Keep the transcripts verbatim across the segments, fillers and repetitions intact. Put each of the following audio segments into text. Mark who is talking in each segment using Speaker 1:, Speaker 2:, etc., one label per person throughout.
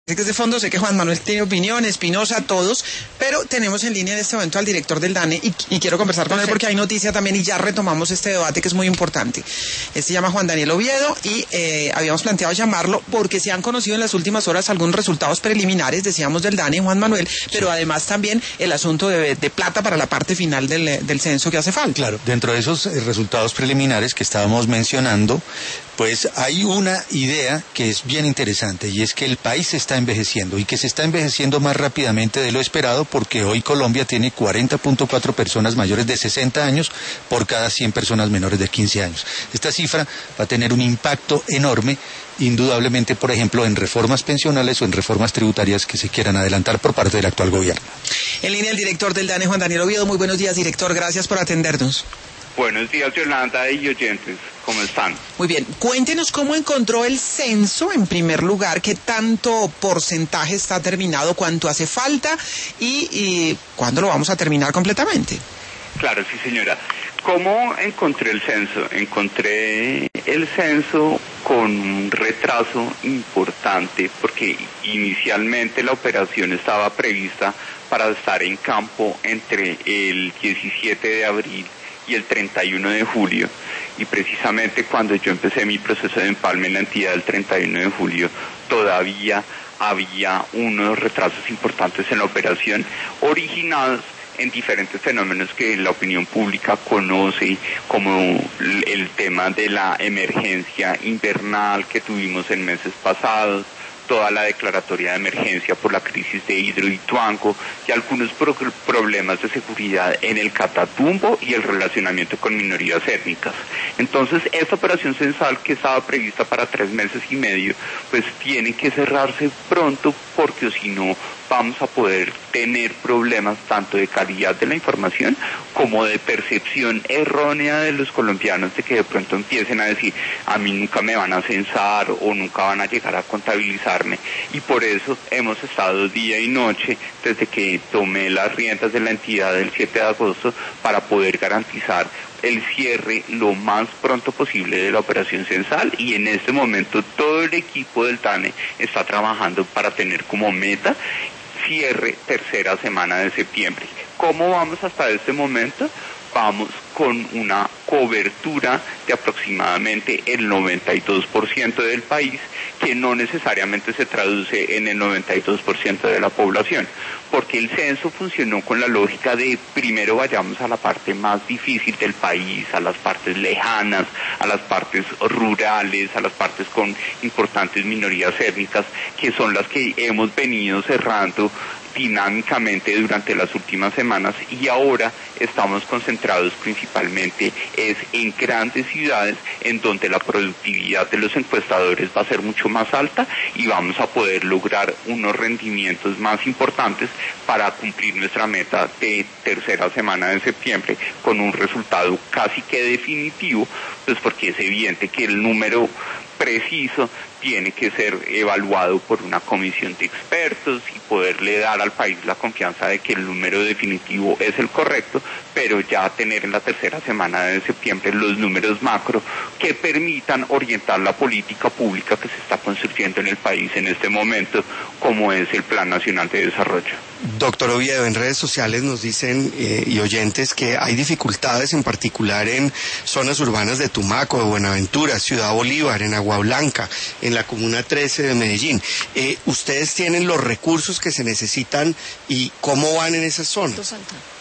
Speaker 1: que es de fondo, sé que Juan Manuel tiene opinión, Espinosa, todos, pero tenemos en línea en este momento al director del DANE y, y quiero conversar con él porque hay noticia también y ya retomamos este debate que es muy importante. Él se llama Juan Daniel Oviedo y eh, habíamos planteado llamarlo porque se han conocido en las últimas horas algunos resultados preliminares, decíamos del DANE, Juan Manuel, pero sí, además también el asunto de, de plata para la parte final del, del censo que hace falta.
Speaker 2: Claro, dentro de esos resultados preliminares que estábamos mencionando, pues hay una idea que es bien interesante y es que el país se está envejeciendo y que se está envejeciendo más rápidamente de lo esperado porque hoy Colombia tiene cuarenta punto cuatro personas mayores de sesenta años por cada cien personas menores de quince años. Esta cifra va a tener un impacto enorme, indudablemente, por ejemplo, en reformas pensionales o en reformas tributarias que se quieran adelantar por parte del actual gobierno.
Speaker 1: En línea el director del DANE, Juan Daniel Oviedo. Muy buenos días, director. Gracias por atendernos.
Speaker 3: Buenos días, Yolanda y oyentes. ¿Cómo están?
Speaker 1: Muy bien. Cuéntenos cómo encontró el censo, en primer lugar, qué tanto porcentaje está terminado, cuánto hace falta y, y cuándo lo vamos a terminar completamente.
Speaker 3: Claro, sí, señora. ¿Cómo encontré el censo? Encontré el censo con un retraso importante porque inicialmente la operación estaba prevista para estar en campo entre el diecisiete de abril y el treinta y uno de julio, y precisamente cuando yo empecé mi proceso de empalme en la entidad el treinta y uno de julio, todavía había unos retrasos importantes en la operación, originados en diferentes fenómenos que la opinión pública conoce, como el tema de la emergencia invernal que tuvimos en meses pasados, toda la declaratoria de emergencia por la crisis de Hidroituango y algunos pro problemas de seguridad en el Catatumbo y el relacionamiento con minorías étnicas. Entonces, esta operación censal que estaba prevista para tres meses y medio, pues tiene que cerrarse pronto porque si no vamos a poder tener problemas tanto de calidad de la información como de percepción errónea de los colombianos de que de pronto empiecen a decir a mí nunca me van a censar o nunca van a llegar a contabilizarme, y por eso hemos estado día y noche desde que tomé las riendas de la entidad el siete de agosto para poder garantizar el cierre lo más pronto posible de la operación censal, y en este momento todo el equipo del DANE está trabajando para tener como meta cierre tercera semana de septiembre. ¿Cómo vamos hasta este momento? Vamos con una cobertura de aproximadamente el noventa y dos por ciento del país, que no necesariamente se traduce en el noventa y dos por ciento de la población, porque el censo funcionó con la lógica de primero vayamos a la parte más difícil del país, a las partes lejanas, a las partes rurales, a las partes con importantes minorías étnicas, que son las que hemos venido cerrando dinámicamente durante las últimas semanas, y ahora estamos concentrados principalmente es en grandes ciudades en donde la productividad de los encuestadores va a ser mucho más alta y vamos a poder lograr unos rendimientos más importantes para cumplir nuestra meta de tercera semana de septiembre con un resultado casi que definitivo, pues porque es evidente que el número preciso tiene que ser evaluado por una comisión de expertos y poderle dar al país la confianza de que el número definitivo es el correcto, pero ya tener en la tercera semana de septiembre los números macro que permitan orientar la política pública que se está construyendo en el país en este momento, como es el Plan Nacional de Desarrollo.
Speaker 4: Doctor Oviedo, en redes sociales nos dicen eh, y oyentes que hay dificultades en particular en zonas urbanas de Tumaco, de Buenaventura, Ciudad Bolívar, en Agua Blanca, en la Comuna trece de Medellín. Eh, ¿Ustedes tienen los recursos que se necesitan y cómo van en esas zonas?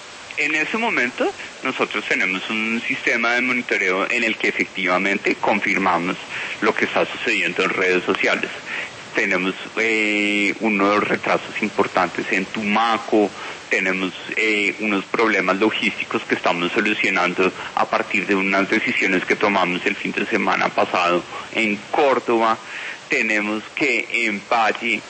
Speaker 3: En ese momento nosotros tenemos un sistema de monitoreo en el que efectivamente confirmamos lo que está sucediendo en redes sociales. Tenemos eh, unos retrasos importantes en Tumaco, tenemos eh, unos problemas logísticos que estamos solucionando a partir de unas decisiones que tomamos el fin de semana pasado en Córdoba. Tenemos que en Valle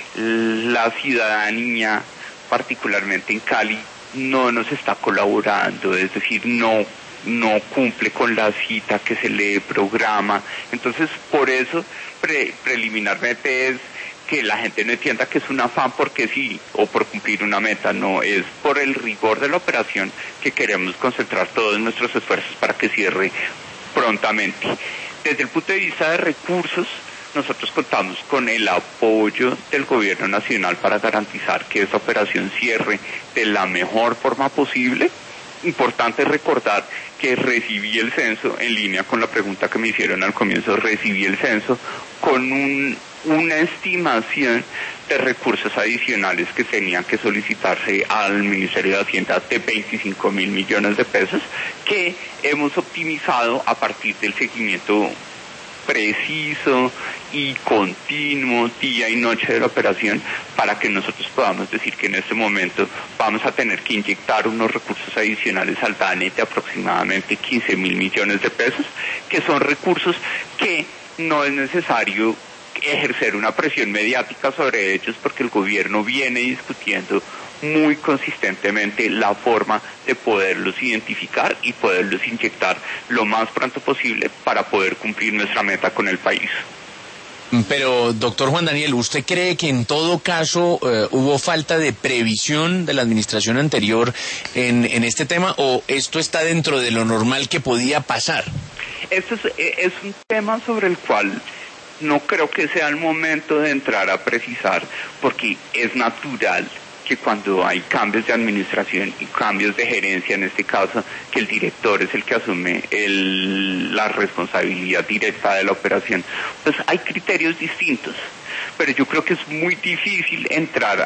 Speaker 3: la ciudadanía, particularmente en Cali, no nos está colaborando, es decir, no no cumple con la cita que se le programa. Entonces, por eso, pre, preliminarmente es que la gente no entienda que es un afán porque sí, o por cumplir una meta, no, es por el rigor de la operación que queremos concentrar todos nuestros esfuerzos para que cierre prontamente. Desde el punto de vista de recursos, nosotros contamos con el apoyo del gobierno nacional para garantizar que esta operación cierre de la mejor forma posible. Importante recordar que recibí el censo, en línea con la pregunta que me hicieron al comienzo, recibí el censo con un, una estimación de recursos adicionales que tenían que solicitarse al Ministerio de Hacienda de veinticinco mil millones de pesos, que hemos optimizado a partir del seguimiento preciso y continuo, día y noche de la operación, para que nosotros podamos decir que en este momento vamos a tener que inyectar unos recursos adicionales al DANE de aproximadamente quince mil millones de pesos, que son recursos que no es necesario ejercer una presión mediática sobre ellos, porque el gobierno viene discutiendo muy consistentemente la forma de poderlos identificar y poderlos inyectar lo más pronto posible para poder cumplir nuestra meta con el país.
Speaker 5: Pero, doctor Juan Daniel, ¿usted cree que en todo caso eh, hubo falta de previsión de la administración anterior en, en este tema, o esto está dentro de lo normal que podía pasar?
Speaker 3: Esto es, es un tema sobre el cual no creo que sea el momento de entrar a precisar, porque es natural que cuando hay cambios de administración y cambios de gerencia, en este caso, que el director es el que asume el, la responsabilidad directa de la operación, pues hay criterios distintos. Pero yo creo que es muy difícil entrar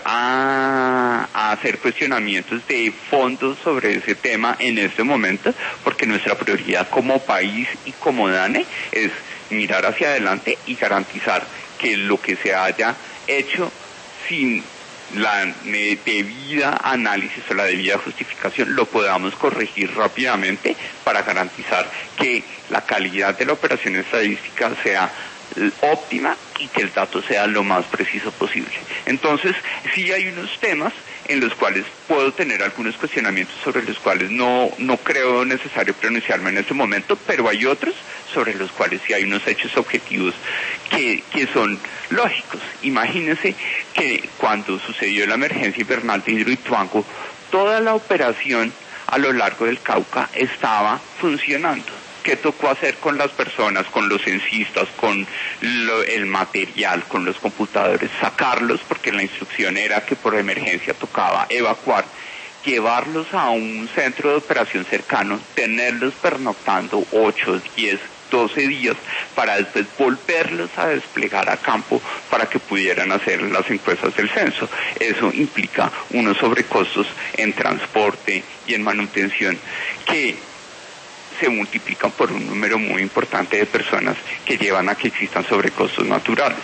Speaker 3: a, a hacer cuestionamientos de fondo sobre ese tema en este momento, porque nuestra prioridad como país y como DANE es mirar hacia adelante y garantizar que lo que se haya hecho sin la debida análisis o la debida justificación lo podamos corregir rápidamente para garantizar que la calidad de la operación estadística sea óptima y que el dato sea lo más preciso posible. Entonces, sí hay unos temas en los cuales puedo tener algunos cuestionamientos sobre los cuales no, no creo necesario pronunciarme en este momento, pero hay otros sobre los cuales sí hay unos hechos objetivos que, que son lógicos. Imagínense que cuando sucedió la emergencia invernal de Hidroituango, toda la operación a lo largo del Cauca estaba funcionando. ¿Qué tocó hacer con las personas, con los censistas, con lo, el material, con los computadores? Sacarlos, porque la instrucción era que por emergencia tocaba evacuar, llevarlos a un centro de operación cercano, tenerlos pernoctando ocho, diez, doce días, para después volverlos a desplegar a campo para que pudieran hacer las encuestas del censo. Eso implica unos sobrecostos en transporte y en manutención que se multiplican por un número muy importante de personas que llevan a que existan sobrecostos naturales.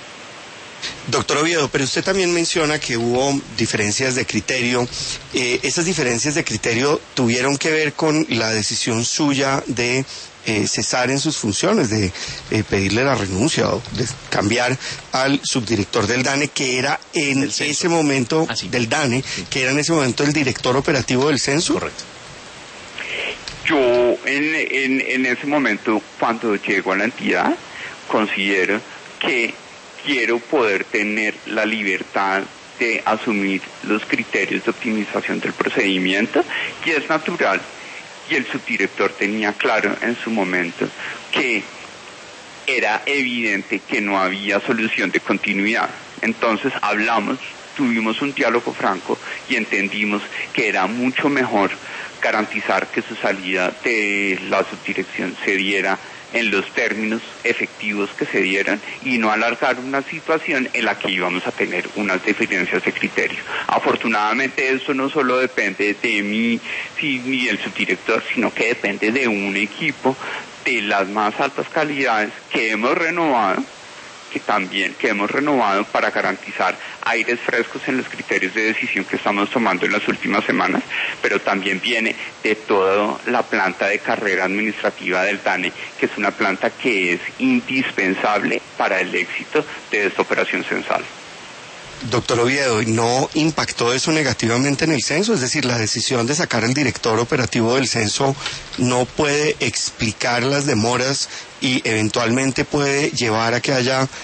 Speaker 4: Doctor Oviedo, pero usted también menciona que hubo diferencias de criterio. Eh, ¿Esas diferencias de criterio tuvieron que ver con la decisión suya de eh, cesar en sus funciones, de eh, pedirle la renuncia o de cambiar al subdirector del DANE, que era en ese momento, ah, sí. del DANE, sí. que era en ese momento el director operativo del censo?
Speaker 5: Correcto.
Speaker 3: Yo en, en, en ese momento, cuando llego a la entidad, considero que quiero poder tener la libertad de asumir los criterios de optimización del procedimiento, y es natural, y el subdirector tenía claro en su momento que era evidente que no había solución de continuidad. Entonces hablamos, tuvimos un diálogo franco y entendimos que era mucho mejor garantizar que su salida de la subdirección se diera en los términos efectivos que se dieran y no alargar una situación en la que íbamos a tener unas diferencias de criterio. Afortunadamente esto no solo depende de mí ni del subdirector, sino que depende de un equipo de las más altas calidades que hemos renovado, que también que hemos renovado para garantizar aires frescos en los criterios de decisión que estamos tomando en las últimas semanas, pero también viene de toda la planta de carrera administrativa del DANE, que es una planta que es indispensable para el éxito de esta operación censal.
Speaker 4: Doctor Oviedo, ¿no impactó eso negativamente en el censo? Es decir, la decisión de sacar al director operativo del censo no puede explicar las demoras y eventualmente puede llevar a que haya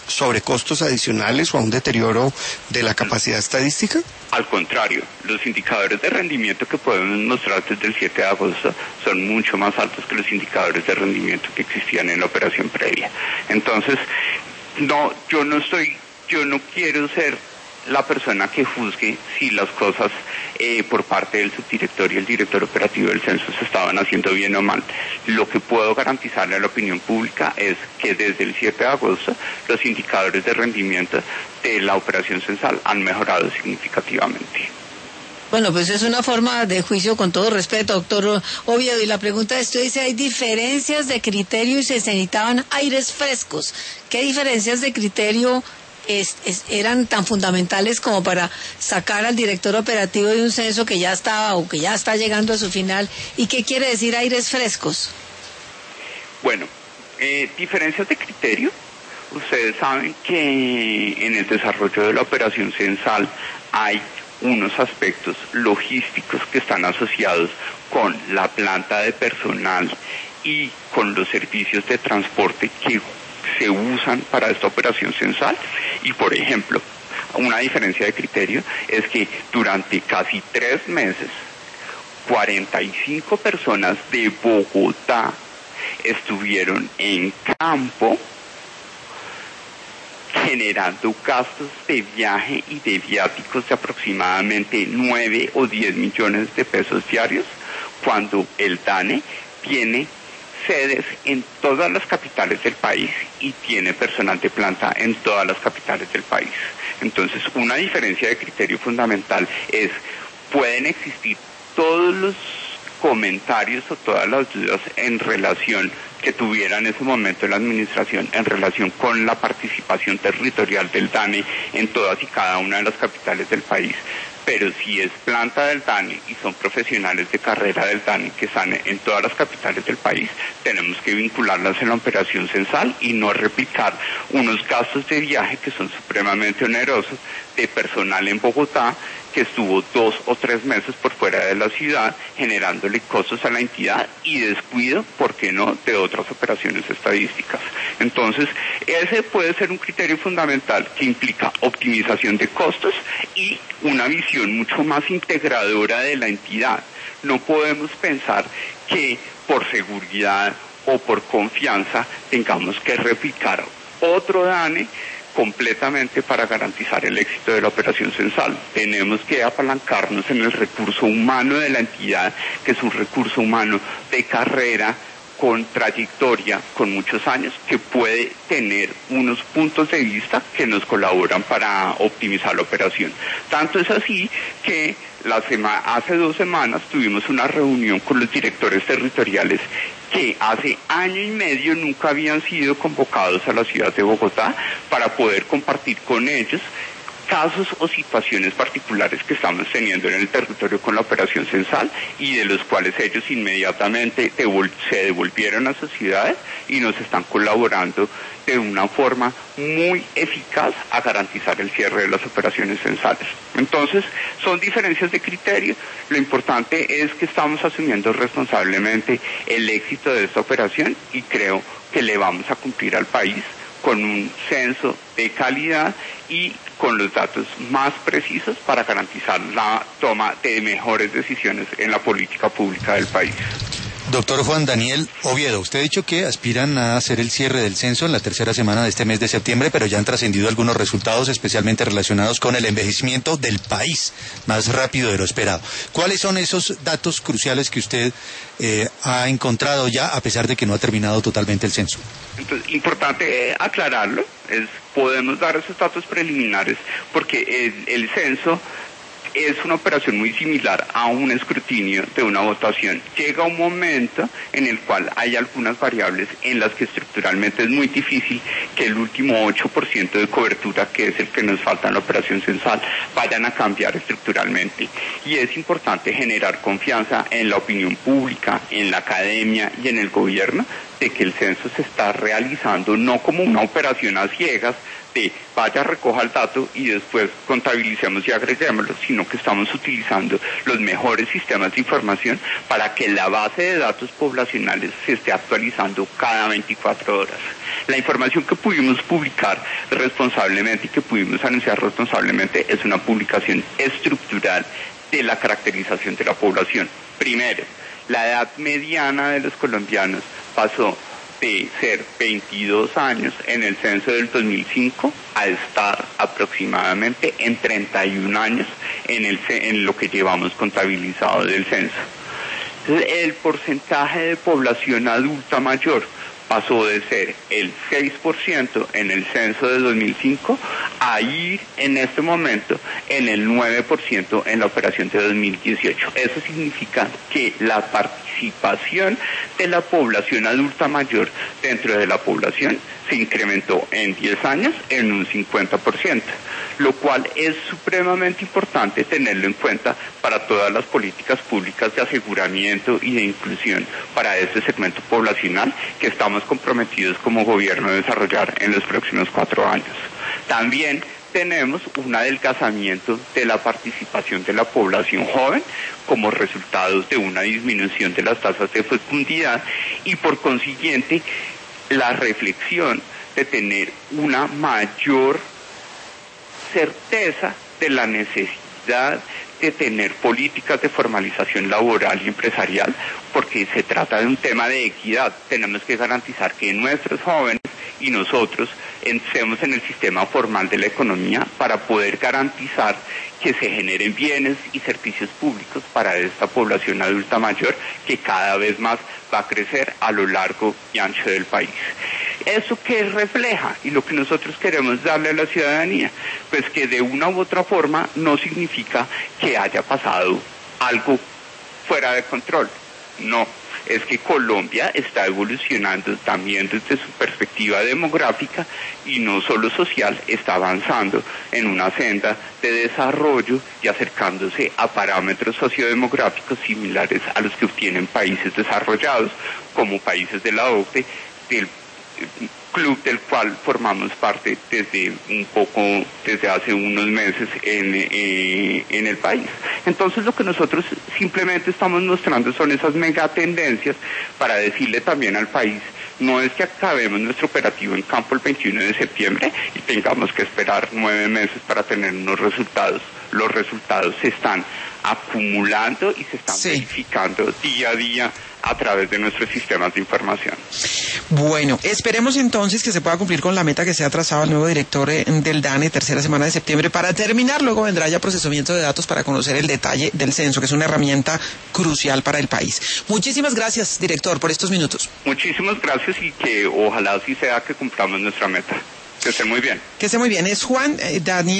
Speaker 4: sobrecostos adicionales o a un deterioro de la capacidad estadística?
Speaker 3: Al contrario, los indicadores de rendimiento que podemos mostrar desde el siete de agosto son mucho más altos que los indicadores de rendimiento que existían en la operación previa. Entonces, no, yo no estoy, yo no quiero ser la persona que juzgue si las cosas eh, por parte del subdirector y el director operativo del censo se estaban haciendo bien o mal. Lo que puedo garantizarle a la opinión pública es que desde el siete de agosto los indicadores de rendimiento de la operación censal han mejorado significativamente.
Speaker 6: Bueno, pues es una forma de juicio, con todo respeto, doctor Oviedo. Y la pregunta es, usted dice, hay diferencias de criterio y se necesitaban aires frescos. ¿Qué diferencias de criterio Es, es, eran tan fundamentales como para sacar al director operativo de un censo que ya estaba o que ya está llegando a su final? ¿Y qué quiere decir aires frescos?
Speaker 3: Bueno, eh, diferencias de criterio. Ustedes saben que en el desarrollo de la operación censal hay unos aspectos logísticos que están asociados con la planta de personal y con los servicios de transporte que se usan para esta operación censal. Y por ejemplo, una diferencia de criterio es que durante casi tres meses cuarenta y cinco personas de Bogotá estuvieron en campo generando gastos de viaje y de viáticos de aproximadamente nueve o diez millones de pesos diarios, cuando el DANE tiene sedes en todas las capitales del país y tiene personal de planta en todas las capitales del país. Entonces, una diferencia de criterio fundamental es, pueden existir todos los comentarios o todas las dudas en relación que tuviera en ese momento la administración en relación con la participación territorial del DANE en todas y cada una de las capitales del país. Pero si es planta del DANE y son profesionales de carrera del DANE que están en todas las capitales del país, tenemos que vincularlas en la operación censal y no replicar unos gastos de viaje que son supremamente onerosos de personal en Bogotá que estuvo dos o tres meses por fuera de la ciudad generándole costos a la entidad y descuido, ¿por qué no?, de otras operaciones estadísticas. Entonces, ese puede ser un criterio fundamental que implica optimización de costos y una visión mucho más integradora de la entidad. No podemos pensar que por seguridad o por confianza tengamos que replicar otro DANE completamente para garantizar el éxito de la operación censal. Tenemos que apalancarnos en el recurso humano de la entidad, que es un recurso humano de carrera, con trayectoria, con muchos años, que puede tener unos puntos de vista que nos colaboran para optimizar la operación. Tanto es así que la sema- hace dos semanas tuvimos una reunión con los directores territoriales que hace año y medio nunca habían sido convocados a la ciudad de Bogotá para poder compartir con ellos casos o situaciones particulares que estamos teniendo en el territorio con la operación censal y de los cuales ellos inmediatamente devol- se devolvieron a sus ciudades y nos están colaborando de una forma muy eficaz a garantizar el cierre de las operaciones censales. Entonces, son diferencias de criterio. Lo importante es que estamos asumiendo responsablemente el éxito de esta operación y creo que le vamos a cumplir al país con un censo de calidad y con los datos más precisos para garantizar la toma de mejores decisiones en la política pública del país.
Speaker 2: Doctor Juan Daniel Oviedo, usted ha dicho que aspiran a hacer el cierre del censo en la tercera semana de este mes de septiembre, pero ya han trascendido algunos resultados especialmente relacionados con el envejecimiento del país más rápido de lo esperado. ¿Cuáles son esos datos cruciales que usted eh, ha encontrado ya, a pesar de que no ha terminado totalmente el censo?
Speaker 3: Entonces, importante eh, aclararlo, es, podemos dar esos datos preliminares porque el, el censo es una operación muy similar a un escrutinio de una votación. Llega un momento en el cual hay algunas variables en las que estructuralmente es muy difícil que el último ocho por ciento de cobertura, que es el que nos falta en la operación censal, vayan a cambiar estructuralmente. Y es importante generar confianza en la opinión pública, en la academia y en el gobierno, de que el censo se está realizando no como una operación a ciegas, de vaya, recoja el dato y después contabilicemos y agreguémoslo, sino que estamos utilizando los mejores sistemas de información para que la base de datos poblacionales se esté actualizando cada veinticuatro horas. La información que pudimos publicar responsablemente y que pudimos anunciar responsablemente es una publicación estructural de la caracterización de la población. Primero, la edad mediana de los colombianos pasó de ser veintidós años en el censo del dos mil cinco a estar aproximadamente en treinta y un años en, el, en lo que llevamos contabilizado del censo. El porcentaje de población adulta mayor pasó de ser el seis por ciento en el censo de dos mil cinco a ir en este momento en el nueve por ciento en la operación de dos mil dieciocho. Eso significa que la participación de la población adulta mayor dentro de la población se incrementó en diez años en un cincuenta por ciento, lo cual es supremamente importante tenerlo en cuenta para todas las políticas públicas de aseguramiento y de inclusión para este segmento poblacional que estamos comprometidos como gobierno a desarrollar en los próximos cuatro años. También tenemos un adelgazamiento de la participación de la población joven como resultado de una disminución de las tasas de fecundidad y por consiguiente la reflexión de tener una mayor certeza de la necesidad de tener políticas de formalización laboral y empresarial, porque se trata de un tema de equidad. Tenemos que garantizar que nuestros jóvenes y nosotros entremos en el sistema formal de la economía para poder garantizar que se generen bienes y servicios públicos para esta población adulta mayor que cada vez más va a crecer a lo largo y ancho del país. ¿Eso qué refleja? Y lo que nosotros queremos darle a la ciudadanía, pues que de una u otra forma no significa que haya pasado algo fuera de control. No, es que Colombia está evolucionando también desde su perspectiva demográfica y no solo social, está avanzando en una senda de desarrollo y acercándose a parámetros sociodemográficos similares a los que obtienen países desarrollados, como países de la O C D E, del club del cual formamos parte desde un poco, desde hace unos meses en, eh, en el país. Entonces lo que nosotros simplemente estamos mostrando son esas megatendencias para decirle también al país, no es que acabemos nuestro operativo en campo el veintiuno de septiembre y tengamos que esperar nueve meses para tener unos resultados. Los resultados se están acumulando y se están sí. verificando día a día a través de nuestros sistemas de información.
Speaker 1: Bueno, esperemos entonces que se pueda cumplir con la meta que se ha trazado el nuevo director eh, del DANE, tercera semana de septiembre, para terminar. Luego vendrá ya procesamiento de datos para conocer el detalle del censo, que es una herramienta crucial para el país. Muchísimas gracias, director, por estos minutos.
Speaker 3: Muchísimas gracias y que ojalá sí sea que cumplamos nuestra meta. Que esté muy bien.
Speaker 1: Que esté muy bien. Es Juan eh, Daniel.